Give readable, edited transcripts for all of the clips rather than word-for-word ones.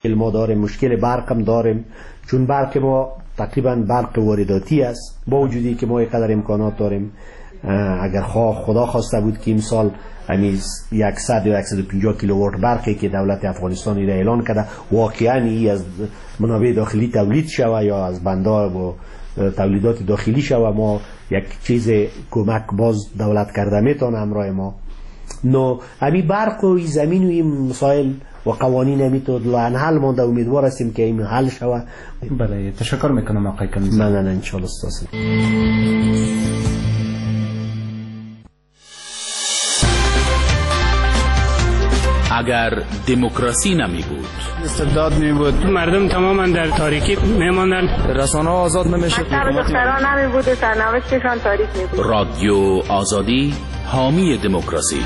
ما داریم، مشکل برق هم داریم، چون برق ما تقریبا برق وارداتی است. با وجودی که ما اینقدر امکانات داریم، اگر خدا خواسته بود که امسال 100 یا 150 کیلووات برقی که دولت افغانستان را اعلان کرده واقعا از منابع داخلی تولید شوه یا از بندار و تولیدات داخلی شوه، ما یک چیز کمک باز دولت کرده میتونه همراه ما. نو امی برق و زمین و این مسائل و قوانین میتود لعن حل مانده، امیدوار هستیم که این حل شوه. بله، تشکر میکنم آقای کنیزی. نه انشالله استاد. اگر دموکراسی نمی بود، استبداد می بود، مردم تماما در تاریکی میماندن، رسانه آزاد نمیشد، دختران نمی بود و سرنوشتشان تاریک می بود. رادیو آزادی حامی دموکراسی.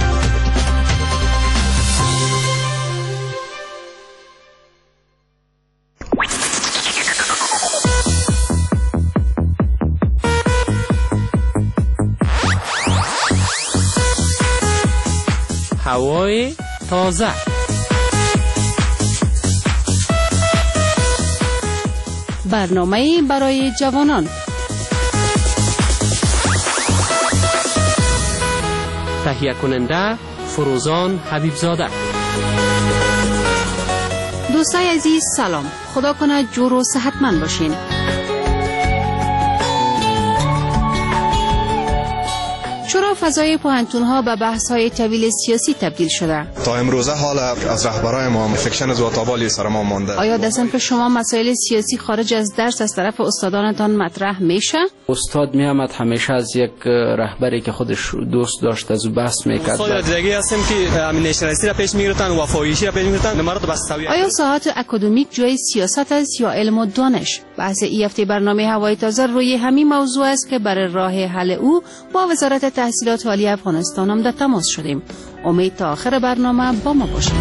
هوای تازه، برنامه برای جوانان. تهیه کننده فروزان حبیبزاده. دوستای عزیز سلام، خدا کنه جور و صحتمند باشین. چرا فضای پوهنتون‌ها به بحث‌های طویل سیاسی تبدیل شده؟ تا امروزه حال از رهبرای ما فکشن زواتابالی سر ما مانده. آیا در صنف شما مسائل سیاسی خارج از درس از طرف استادانتان مطرح میشه؟ استاد میامد همیشه از یک رهبری که خودش دوست داشت از بحث میکرد. استاد دیگه هستیم که امین نشناسی را پیش میگیرن، وفایشی را پیش میگیرن، مرد بس سوی. آیا ساحت اکادمیک جای سیاست است یا علم و دانش؟ بحث این هفته برنامه هوای تازه روی همین موضوع است که برای راه حل او با وزارت تحصیلات عالی افغانستان هم در تماس شدیم. امید تا آخر برنامه با ما باشید.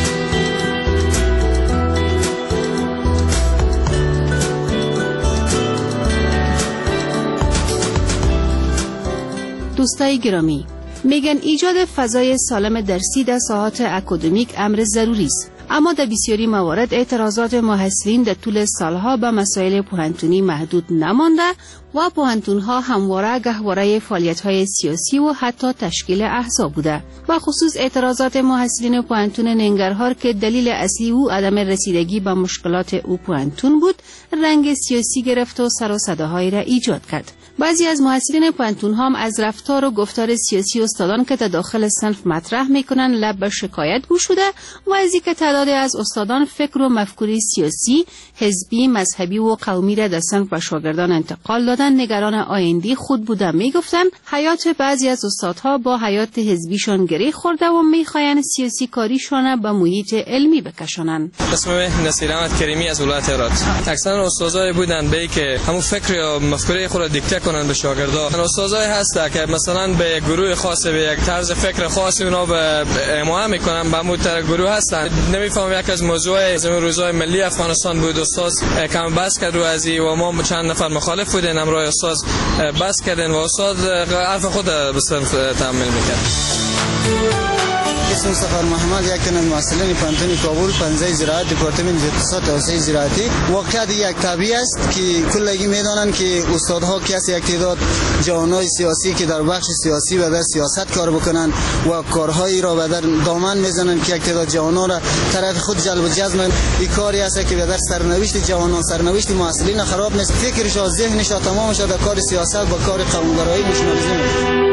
دوستای گرامی، میگن ایجاد فضای سالم درسی در ساحات اکادمیک امر ضروری است، اما در بسیاری موارد اعتراضات محصلین در طول سالها به مسائل پوهنتونی محدود نمانده و پوهنتونها همواره گهواره فعالیت‌های سیاسی و حتی تشکیل احزاب بوده. و خصوص اعتراضات محصلین پوهنتون ننگرهار که دلیل اصلی او عدم رسیدگی به مشکلات او پوهنتون بود، رنگ سیاسی گرفت و سر و صداهایی را ایجاد کرد. بعضی از محصلین پوهنتون هم از رفتار و گفتار سیاسی استادان که در داخل صنف مطرح میکنن لب به شکایت گشوده و از اینکه تعدادی از استادان فکر و مفکوری سیاسی، حزبی، مذهبی و قومی را در صنف به شاگردان انتقال دادن نگران آینده خود بودن. میگفتن حیات بعضی از استادها با حیات حزبیشان گره خورده و میخواین سیاسی کاریشان به محیط علمی بکشانن. اسمم نصیر احمد کریمی از ولایت هرات. اکثر استادای بودن به که همون فکر یا مفکوره خود را دیکته کنن به شاگردان. استادای هست که مثلا به یک گروه خاص، به یک طرز فکر خاصی اونا به حمایت میکنن، به همون گروه هستن. نمیفهم یک از موضوع زمین روزهای ملی افغانستان بود، استاد کم بحث کرد روزی و ما چند نفر مخالف بودیم، امروز استاد بحث کردن و استاد حرف خود به صرف تعامل میکرد. اسم سفر محمد، یک تن از محصلین پانتون کابل، پنزه زراعت، دپارتمان اقتصاد توسعه زراعتی. واقعیت یک طبیعی است که کلگی میدانند که استادها کسی یک تعداد جوانای سیاسی که در بخش سیاسی و در سیاست کار بکنند و کارهایی را به در دامن میزنند که یک تعداد جوانان را طرف خود جلب و جذب. این کاری است که به در سرنوشت جوانان، سرنوشت محصلین خراب نیست. فکرش و ذهنش تمامش در کار سیاست و کار قومگرایی مشمول.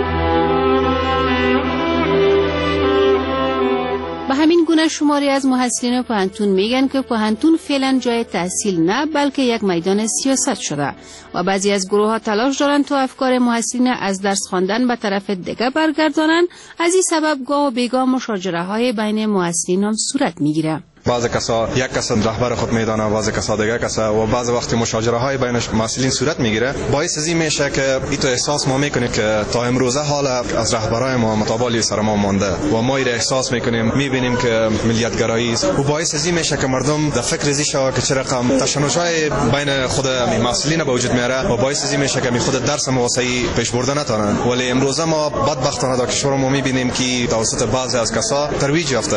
به همین گونه شماری از محصلین پوهنتون میگن که پوهنتون فعلا جای تحصیل نه بلکه یک میدان سیاست شده و بعضی از گروه ها تلاش دارند تا افکار محصلین از درس خواندن به طرف دیگه برگردانند. از این سبب گاه و بیگاه مشاجره های بین محصلین هم صورت میگیره. بعض کسا یک کس رهبر خود میدانه، بعض کسا دیگه کسا و بعض وقتی مشاجره های بین مسئولین صورت میگیره. باعث ازی میشه که ایتو احساس ما میکنیم که تا امروزه حال از رهبرای ما متابالی سر ما مانده و ما ایره احساس میکنیم، میبینیم که ملیت‌گرایی است و باعث ازی میشه که مردم در فکر ازی شوه که چه رقم تشنج‌های بین خود مسئولین به وجود میاره و باعث ازی میشه که می خود درس موثقی پیش برده نتونن. ولی امروزه ما بدبختانه در کشور ما میبینیم که توسط بعضی از کسا ترویج یافته.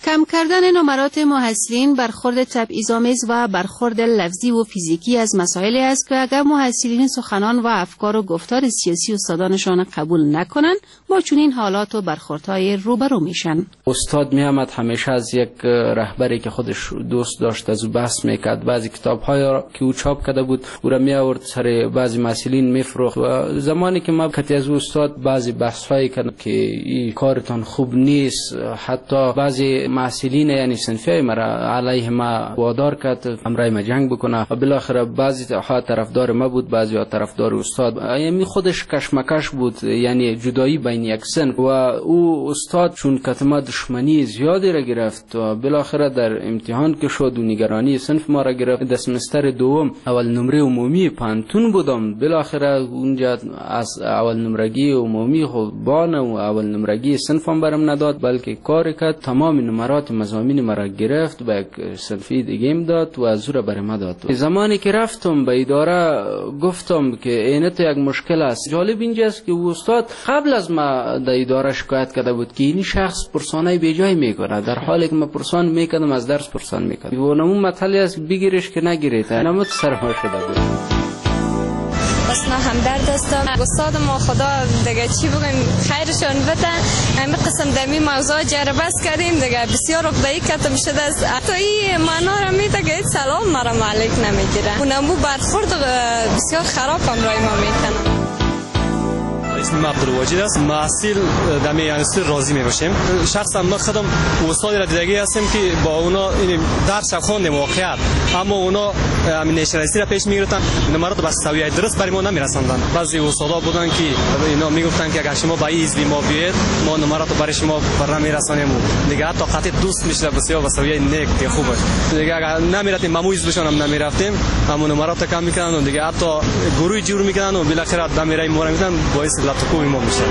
کم کردن نمرات محصلین برخورد تبعیض‌آمیز و برخورد لفظی و فیزیکی از مسائلی است که اگر محصلین سخنان و افکار و گفتار سیاسی استادانشان قبول نکنند با چنین حالات و برخوردهای روبرو میشن. استاد میامد همیشه از یک رهبری که خودش دوست داشت از او بحث میکرد. بعضی کتاب‌های که او چاپ کرده بود او را می آورد سر بعضی مسائلین میفروخت و زمانی که ما کتی از استاد بعضی بحث‌هایی کرد که این کارتان خوب نیست، حتی بعضی مسائلین یعنی صنفی مرا علیه ما وادار کرد همراه ما جنگ بکنه و بالاخره بعضی ها طرفدار ما بود، بعضی ها طرفدار استاد. یعنی خودش کشمکش بود، یعنی جدایی بین یک صنف و او استاد چون کتما دشمنی زیادی را گرفت و بالاخره در امتحان که شد و نگرانی صنف ما را گرفت. در سمستر دوم اول نمره عمومی پانتون بودم، بالاخره اونجا از اول نمرگی عمومی خود بان و اول نمرگی صنفم برم نداد، بلکه کار کرد تمام نمرات مضامین مرا گرفت و یک صنفی دیگه داد و از او برای ما داد. زمانی که رفتم به اداره گفتم که اینت یک مشکل است. جالب اینجاست که استاد قبل از ما در اداره شکایت کرده بود که این شخص پرسانای بیجای میکنه، در حالی که ما پرسان میکردم از درس پرسان میکردم و نمون مطلعی است بگیرش که نگیرید نمود سرما شده بود. اصلا همدرد هستم. استاد ما خدا دیگه چی بگیم خیرشون بده. همین قسم دمی موضوع جربه کردیم دیگه بسیار عقده‌ای کتم شده است. تو این معنا را میده که سلام مرا علیک نمیگیره. اونمو برخورد بسیار خراب همراه ما میکنه. اسم عبدالواجد است. محصول دمی انستیتوت راضی میباشیم. شخصا ما خودم استادی را دیدگی هستیم که با اونا این درس خوندیم واقعیت، اما اونا همین نشریسی را پیش میگرفتن نمرات به سویه درست برای ما نمیرساندن. بعضی استادا بودن که اینا میگفتن که اگر شما با ایزوی ما بیاید ما نمرات برای شما بر نمیرسانیم. دیگه حتی قطعی دوست میشه بسیار به سویه نیک خوبه. دیگه اگر نمیرفتیم ما ایزوشون هم نمیرفتیم، اما نمرات کم میکنن و دیگه حتی گروه جور میکنن و بالاخره دمیرای ما میدن باعث لطفی ما میشه.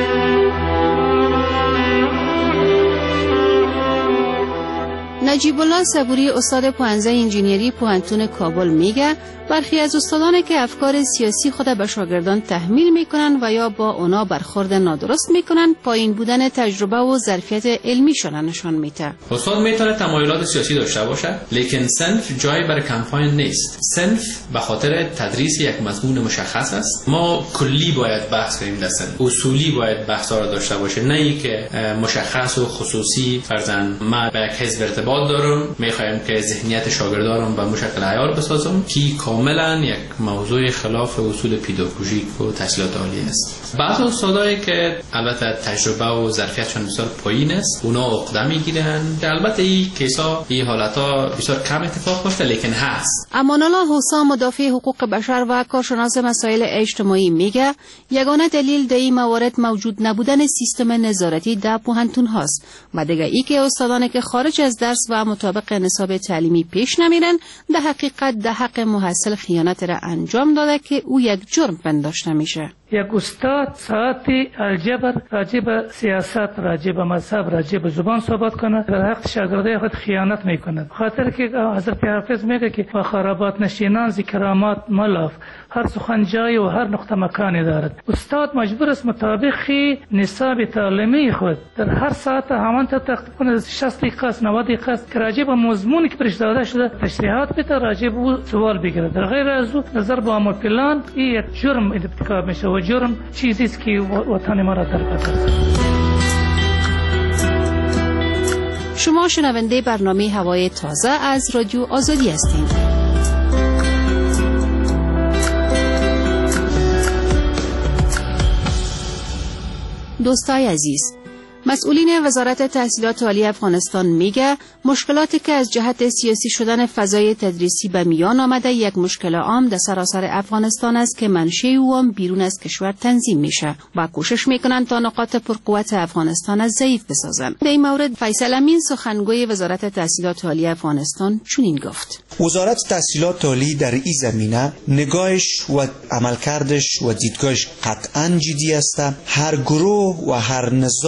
نجیب الله صبوری استاد پوهنځی انجینری پوهنتون کابل میگه برخی از استادانی که افکار سیاسی خود به شاگردان تحمیل میکنن و یا با اونا برخورد نادرست میکنن پایین بودن تجربه و ظرفیت علمیشان نشان میده. استاد میتونه تمایلات سیاسی داشته باشه لیکن صنف جای برای کمپاین نیست. صنف به خاطر تدریس یک مضمون مشخص است. ما کلی باید بحث کنیم در صنف، اصولی باید بحثا را داشته باشه، نه اینکه مشخص و خصوصی فرضاً ما به یک حزب ارتباط دارم میخوایم که ذهنیت شاگردانم به مشکل عیار بسازم که کاملا یک موضوع خلاف اصول پداگوژیک و تحصیلات عالی است. بعض استادایی که البته تجربه و ظرفیتشون بسیار پایین است اونا عقده میگیرن. البته این کیسا این حالتا بسیار کم اتفاق میفته لیکن هست. امان الله حسام مدافع حقوق بشر و کارشناس مسائل اجتماعی میگه یگانه دلیل در این موارد موجود نبودن سیستم نظارتی در پوهنتون هاست و دیگه ای که استادانی که خارج از درس و مطابق نصاب تعلیمی پیش نمیرن در حقیقت در حق محصل خیانت را انجام داده که او یک جرم پنداشته میشه. یک استاد ساعتی الجبر راجب سیاست، راجب مذهب، راجب زبان صحبت کنه در حق شاگردای خود خیانت میکنه. خاطر که حضرت حافظ میگه که با خرابات نشینان ذکرامات ملاف، هر سخن جای و هر نقطه مکانی دارد. استاد مجبور است مطابق نصاب تعلیمی خود در هر ساعت همان تحقیق کنه 60 دقیقه 90 دقیقه که راجب مضمونی که برش داده شده تشریحات بده، راجب او سوال بگیره. در غیر از او نظر با عمل پلان این یک جرم ارتکاب میشه و جرم چیزی است که وطن ما را در خطر است. شما شنونده برنامه هوای تازه از رادیو آزادی هستید. دوستای عزیز، مسئولین وزارت تحصیلات عالی افغانستان میگه مشکلاتی که از جهت سیاسی شدن فضای تدریسی به میان آمده یک مشکل عام در سراسر افغانستان است که منشأ او بیرون از کشور تنظیم میشه و کوشش میکنن تا نقاط پرقوت افغانستان از ضعیف بسازن. در این مورد فیصل امین سخنگوی وزارت تحصیلات عالی افغانستان چنین گفت: وزارت تحصیلات عالی در این زمینه نگاهش و عملکردش و دیدگاهش قطعاً جدی است. هر گروه و هر نظام و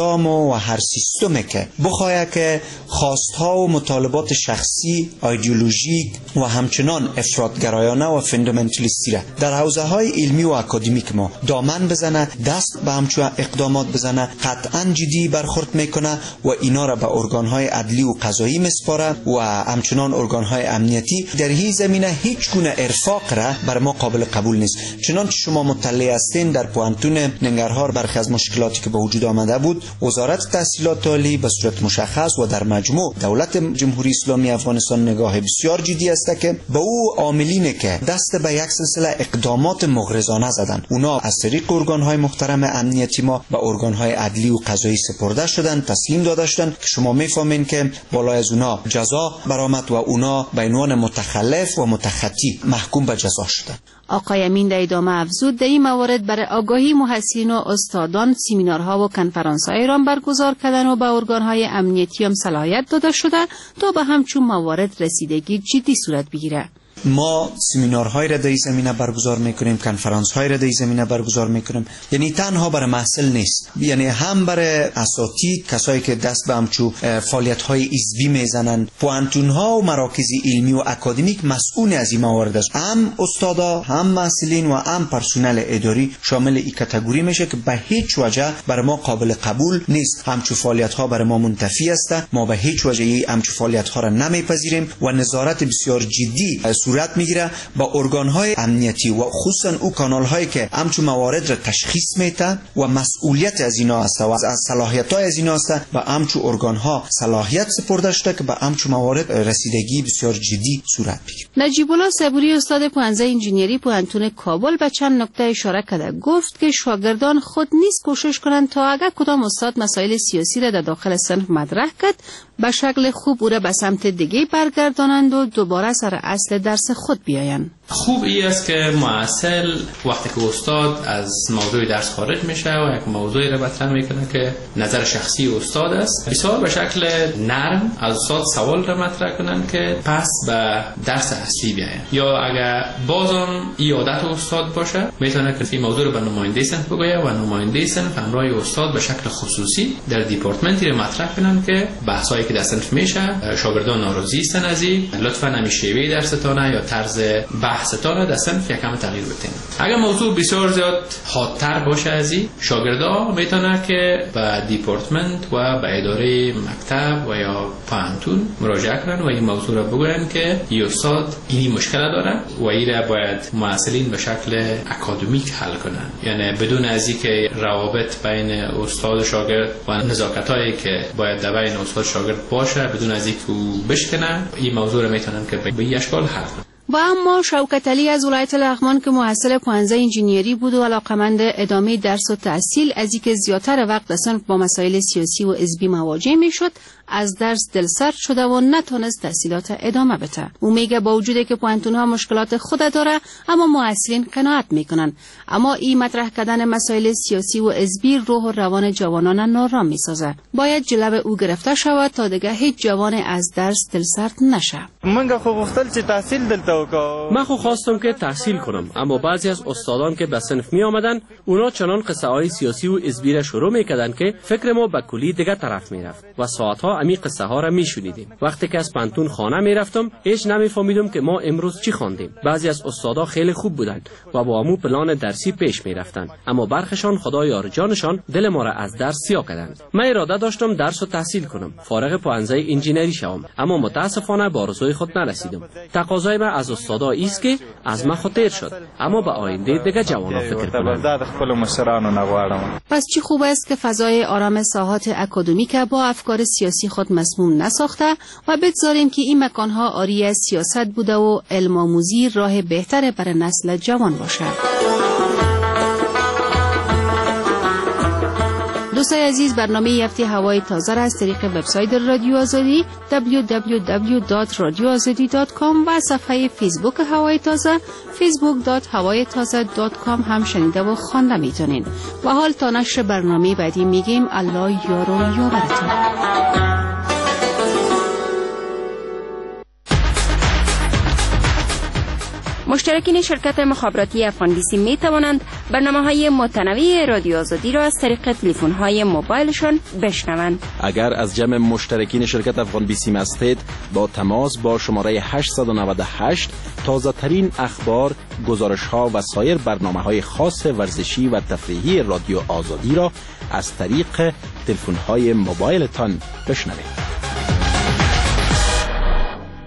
و هر سیستمی که بخواه که خواستها و مطالبات شخصی، ایدئولوژیک و همچنان افراطگرایانه و فاندامنتالیستی را در حوزه های علمی و اکادمیک ما دامن بزنه، دست به همچون اقدامات بزنه، قطعا جدی برخورد میکنه و اینا را به ارگانهای عدلی و قضایی مسپاره و همچنان ارگانهای امنیتی. در این زمینه هیچ گونه ارفاق را بر ما قابل قبول نیست. چنانچه شما مطلع هستین در پوانتون ننگرهار برخی از مشکلاتی که به وجود آمده بود، وزارت تحصیلات عالی به صورت مشخص و در مجموع دولت جمهوری اسلامی افغانستان نگاه بسیار جدی است که به او عاملینی که دست به یک سلسله اقدامات مغرضانه زدن، اونا از طریق ارگانهای محترم امنیتی ما به ارگانهای عدلی و قضایی سپرده شدن، تسلیم داده شدن که شما میفهمین که بالای از اونا جزا برآمد و اونا به عنوان متخلف و متخطی محکوم به جزا شدن. آقای امین در ادامه افزود در این موارد برای آگاهی محصلین و استادان سمینارها و کنفرانس‌های را برگزار کردن و به ارگانهای امنیتی هم صلاحیت داده شده تا به همچون موارد رسیدگی جدی صورت بگیره. ما سمینارهای را در این زمینه برگزار میکنیم، کنفرانس‌های را در این زمینه برگزار میکنیم. یعنی تنها برای محصل نیست، یعنی هم برای اساتید، کسایی که دست به همچون فعالیت‌های حزبی میزنن، پوانتون‌ها و مراکز علمی و اکادمیک مسئول از این موارد است. هم استادا، هم محصلین و هم پرسنل اداری شامل این کاتگوری میشه که به هیچ وجه برای ما قابل قبول نیست. همچون فعالیت‌ها برای ما منتفی است. ما به هیچ وجه همچون فعالیت‌ها را نمیپذیریم و نظارت بسیار جدی صورت میگیره با ارگانهای امنیتی و خصوصا او کانال‌هایی که همچون موارد را تشخیص میده و مسئولیت از اینا است و از صلاحیت‌های از اینا است و همچون ارگان‌ها صلاحیت سپرده شده که به همچون موارد رسیدگی بسیار جدی صورت بگیره. نجیب الله صبوری استاد پوهنځی انجینری پوهنتون کابل به چند نکته اشاره کرده، گفت که شاگردان خود نیز کوشش کنند تا اگر کدام استاد مسائل سیاسی را در داخل صنف مطرح کرد به شکل خوب او را به سمت دیگه برگردانند و دوباره سر اصل درس خود بیایند. خوب این است که محصل وقتی که استاد از موضوع درس خارج میشه و یک موضوعی را مطرح میکنه که نظر شخصی استاد است، بسیار به شکل نرم از استاد سوال را مطرح کنن که پس به درس اصلی بیاین. یا اگر بازم این عادت استاد باشه میتونه که این موضوع را به نماینده صنف بگویه و نماینده صنف همراه استاد به شکل خصوصی در دیپارتمنتی را مطرح کنن که بحثایی که در صنف میشه شاگردان ناراضی هستن از این، لطفا نمیشه درستانه یا طرز بحثتان در صنف یکم تغییر بدین. اگر موضوع بسیار زیاد حادتر باشه از این، شاگردان میتونه که به دیپارتمنت و به اداره مکتب و یا پوهنتون مراجعه کنن و این موضوع را بگوین که این استاد اینی مشکل داره و این را باید محصلین به شکل اکادمیک حل کنن، یعنی بدون از اینکه روابط بین استاد و شاگرد و نزاکتایی که باید در بین استاد شاگرد باشه بدون از اینکه او بشکنه، این موضوع را میتونن که به این اشکال حل کنن. و اما شوکت علی از ولایت لغمان که محصل پوهنځی انجینری بود و علاقمند ادامه درس و تحصیل، از اینکه زیاتر وقت در صنف با مسائل سیاسی و حزبی مواجه میشد از درس دلسرد شده و نتونست تحصیلات ادامه بده. او میگه با وجودی که پوهنتون‌ها مشکلات خود داره اما محصلین قناعت میکنن، اما این مطرح کردن مسائل سیاسی و حزبی روح و روان جوانان نارام میسازه. باید جلو او گرفته شود تا دیگه هیچ جوان از درس دلسرد نشه. من خو خواستم که تحصیل کنم، اما بعضی از استادان که به صنف می آمدن اونا چنان قصه های سیاسی و حزبی را شروع میکردن که فکر ما به کلی دیگه طرف میرفت و ساعتها امی قصه ها را میشنیدیم. وقتی که از پانتون خانه میرفتم هیچ نمیفهمیدم که ما امروز چی خواندیم. بعضی از استادا خیلی خوب بودند و با امو پلان درسی پیش میرفتند، اما برخشان خدا یار جانشان دل ما را از درس سیاه کردند. من اراده داشتم درس و تحصیل کنم، فارغ پوهنځی انجینری شوم، اما متاسفانه به آرزوی خود نرسیدم. تقاضای من از استادا ایست که از من خاطر شد، اما به آینده دیگه جوانا فکر کنند. پس چی خوب است که فضای آرام ساحات اکادمیک با افکار سیاسی خود مسموم نساخته و بگذاریم که این مکانها آری از سیاست بوده و علم آموزی راه بهتر برای نسل جوان باشد. دوستای عزیز، برنامه هفته هوای تازه را از طریق وبسایت رادیو آزادی www.radioazadi.com و صفحه فیسبوک هوای تازه facebook.hawaytaza.com هم شنیده و خوانده میتونین. و حال تا نشر برنامه بعدی میگیم الله یار و یاورتون. مشترکین شرکت مخابراتی افغان بیسی می توانند برنامه‌های متنوع رادیو آزادی را از طریق تلفن‌های موبایلشان بشنوند. اگر از جمع مشترکین شرکت افغان بیسیم هستید، با تماس با شماره 898 تازه ترین اخبار، گزارش‌ها و سایر برنامه‌های خاص ورزشی و تفریحی رادیو آزادی را از طریق تلفن‌های موبایلتان بشنوید.